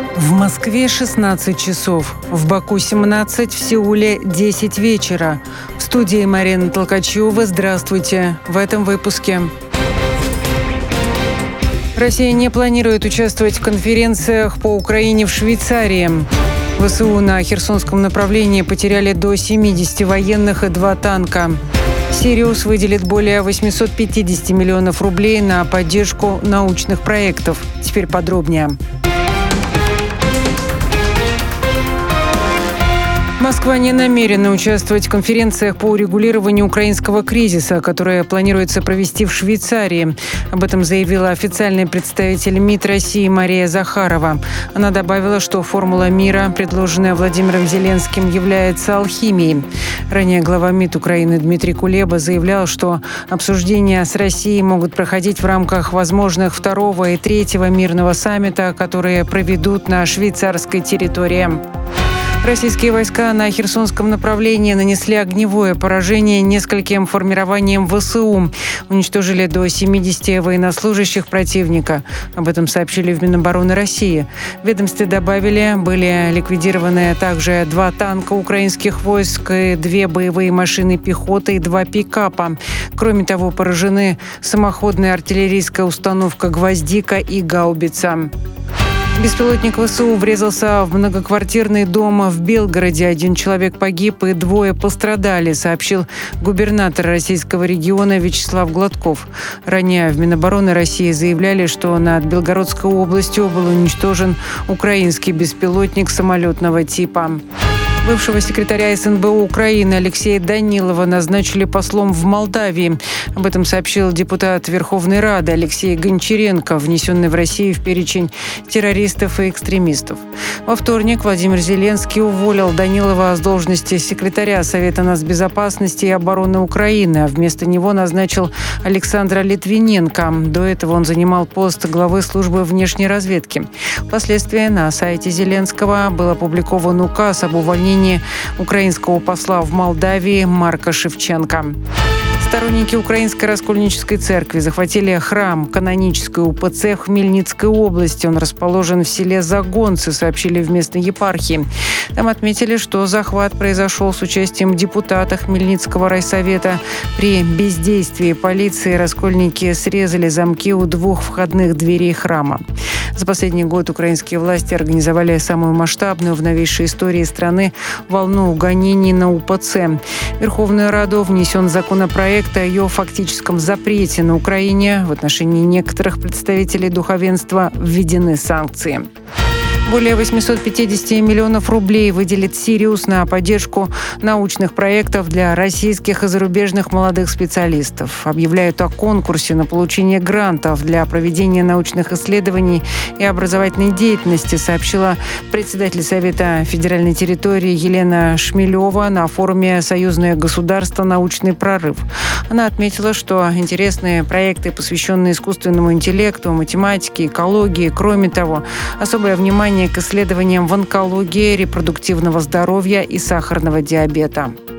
В Москве 16 часов, в Баку 17, в Сеуле 10 вечера. В студии Марина Толкачева. Здравствуйте. В этом выпуске. Россия не планирует участвовать в конференциях по Украине в Швейцарии. ВСУ на Херсонском направлении потеряли до 70 военных и 2 танка. Сириус выделит более 850 миллионов рублей на поддержку научных проектов. Теперь подробнее. Москва не намерена участвовать в конференциях по урегулированию украинского кризиса, которые планируется провести в Швейцарии. Об этом заявила официальный представитель МИД России Мария Захарова. Она добавила, что формула мира, предложенная Владимиром Зеленским, является алхимией. Ранее глава МИД Украины Дмитрий Кулеба заявлял, что обсуждения с Россией могут проходить в рамках возможных 2-го и 3-го мирного саммита, которые проведут на швейцарской территории. Российские войска на Херсонском направлении нанесли огневое поражение нескольким формированиям ВСУ. Уничтожили до 70 военнослужащих противника. Об этом сообщили в Минобороны России. В ведомстве добавили, были ликвидированы также 2 танка украинских войск, 2 боевые машины пехоты и 2 пикапа. Кроме того, поражены самоходная артиллерийская установка «Гвоздика» и гаубица. Беспилотник ВСУ врезался в многоквартирный дом в Белгороде. 1 человек погиб и 2 пострадали, сообщил губернатор российского региона Вячеслав Гладков. Ранее в Минобороны России заявляли, что над Белгородской областью был уничтожен украинский беспилотник самолетного типа. Бывшего секретаря СНБО Украины Алексея Данилова назначили послом в Молдавии. Об этом сообщил депутат Верховной Рады Алексей Гончаренко, внесенный в Россию в перечень террористов и экстремистов. Во вторник Владимир Зеленский уволил Данилова с должности секретаря Совета нацбезопасности и обороны Украины, а вместо него назначил Александра Литвиненко. До этого он занимал пост главы службы внешней разведки. Впоследствии на сайте Зеленского был опубликован указ об увольнении украинского посла в Молдавии Марка Шевченко. Сторонники Украинской Раскольнической церкви захватили храм канонической УПЦ в Хмельницкой области. Он расположен в селе Загонцы, сообщили в местной епархии. Там отметили, что захват произошел с участием депутата Хмельницкого райсовета. При бездействии полиции раскольники срезали замки у 2 входных дверей храма. За последний год украинские власти организовали самую масштабную в новейшей истории страны волну гонений на УПЦ. В Верховную Раду внесен законопроект о ее фактическом запрете на Украине. В отношении некоторых представителей духовенства введены санкции. Более 850 миллионов рублей выделит Сириус на поддержку научных проектов для российских и зарубежных молодых специалистов. Объявляют о конкурсе на получение грантов для проведения научных исследований и образовательной деятельности, сообщила председатель Совета федеральной территории Елена Шмелева на форуме «Союзное государство. Научный прорыв». Она отметила, что интересные проекты, посвященные искусственному интеллекту, математике, экологии, кроме того, особое внимание к исследованиям в онкологии, репродуктивного здоровья и сахарного диабета.